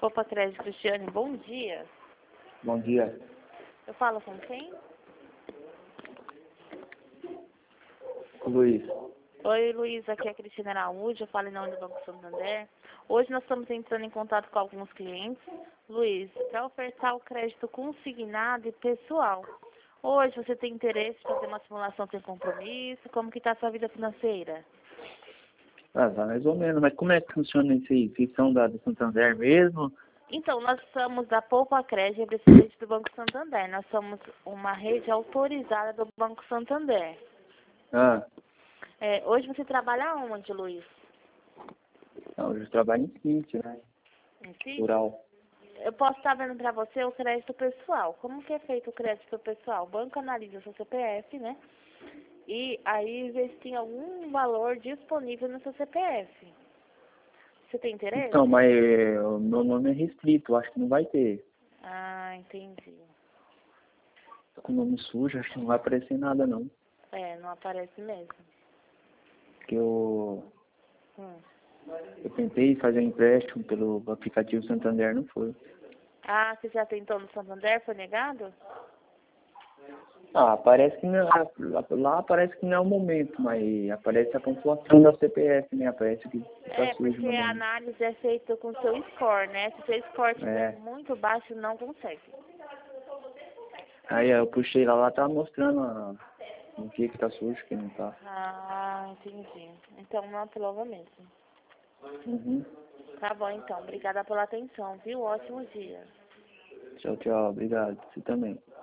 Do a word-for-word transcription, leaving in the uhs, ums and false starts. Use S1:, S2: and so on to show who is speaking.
S1: Poupa Crédito, Cristiane, bom dia.
S2: Bom dia.
S1: Eu falo com quem?
S2: Luiz.
S1: Oi, Luiz, aqui é a Cristina Araújo, eu falo em nome do Banco Santander. Hoje nós estamos entrando em contato com alguns clientes. Luiz, para ofertar o crédito consignado e pessoal. Hoje você tem interesse em fazer uma simulação sem compromisso? Como que está a sua vida financeira?
S2: Ah, tá mais ou menos. Mas como é que funciona isso aí? Vocês são da do Santander mesmo?
S1: Então, nós somos da Poupa Crédito, representante do Banco Santander. Nós somos uma rede autorizada do Banco Santander.
S2: Ah,
S1: É, hoje você trabalha onde, Luiz?
S2: não, eu trabalho em sítio, né?
S1: Em si?
S2: Rural.
S1: Eu posso estar vendo para você o crédito pessoal. Como que é feito o crédito pessoal? O banco analisa o seu C P F, né? E aí vê se tem algum valor disponível no seu C P F. Você tem interesse?
S2: Então, mas eh, o meu nome é restrito, acho que não vai ter.
S1: Ah, entendi.
S2: Tô com o nome sujo, acho que não vai aparecer nada não.
S1: É, não aparece mesmo.
S2: Porque eu,
S1: Hum.
S2: eu tentei fazer um empréstimo pelo aplicativo Santander, não foi.
S1: Ah, você já tentou no Santander? Foi negado?
S2: Ah, parece que não, lá parece que não é o momento, mas aparece a pontuação da C P F, né? Aparece que tá
S1: É,
S2: sujo
S1: porque
S2: meu
S1: a
S2: nome.
S1: análise é feita com o seu score, né? Se o seu score estiver
S2: É.
S1: muito baixo, não consegue.
S2: Aí eu puxei lá, lá tava mostrando a, o que que tá sujo, o que não tá.
S1: Ah, entendi. Então não aprova mesmo.
S2: Uhum.
S1: Tá bom, então. Obrigada pela atenção, viu? Ótimo dia.
S2: Tchau, tchau. Obrigado. Você também.